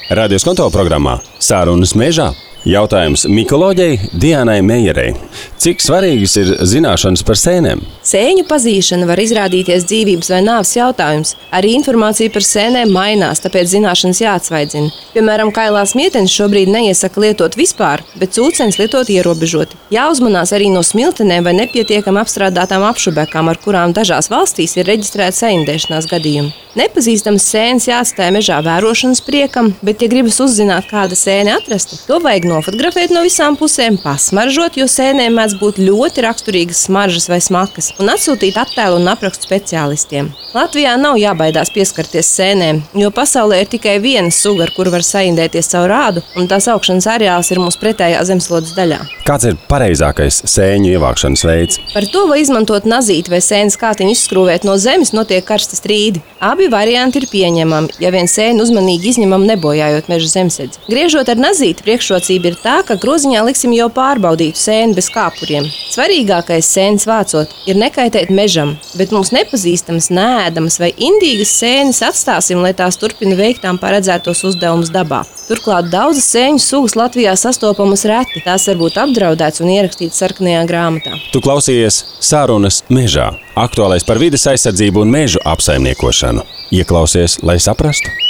Radio Skonto programmā Sārunas mežā. Jautājums mikoloģei Dianai Meierei. Cik svarīgas ir zināšanas par sēnēm? Sēņu pazīšana var izrādīties dzīvības vai nāves jautājums. Arī informācija par sēnēm mainās, tāpēc zināšanas jāatsvaidzina. Piemēram, kailās mietenes šobrīd neiesaka lietot vispār, bet cūcenes lietot ierobežoti. Jāuzmanās arī no smiltenēm vai nepietiekami apstrādātām apšubekām, ar kurām dažās valstīs ir reģistrēta saindēšanās gadījumi. Nepazīstamas sēnes jāatstāj mežā vērošanas priekam, bet, ja gribas uzzināt, kāda sēne atrasta, to vajag nofotografēt no visām pusēm, pasmaržot, jo sēnēm mēdz būt ļoti raksturīgas smaržas vai smakas, un atsūtīt attēlu un aprakstu speciālistiem. Latvijā nav jābaidās pieskarties sēnēm, jo pasaulē ir tikai viena suga, ar kuru var saindēties caur ādu, un tās augšanas areāls ir mūsu pretējā zemeslodes daļā. Kāds ir pareizākais sēņu ievākšanas veids? Par to, vai izmantot nazīti vai sēnes kātiņu izskrūvēt no zemes, notiek karsti strīdi. Abi varianti ir pieņemami, ja vien sēni uzmanīgi izņemam, nebojājot meža zemsedzi. Griežot ar nazīti, priekšrocība ir tā, ka groziņā liksim jau pārbaudītu sēni bez kāpuriem. Svarīgākais sēnes vācot ir nekaitēt mežam, bet mums nepazīstamas, neēdamas vai indīgas sēnes atstāsim, lai tās turpina veikt tām paredzētos uzdevumus dabā. Turklāt daudzas sēņu sugas Latvijā sastopamas reti, tās var būt apdraudētas un ierakstītas sarkanajā grāmatā. Tu klausījies Sārunas mežā. Aktuālais par vides aizsardzību un mežu apsaimniekošanu. Ieklausies, lai saprastu.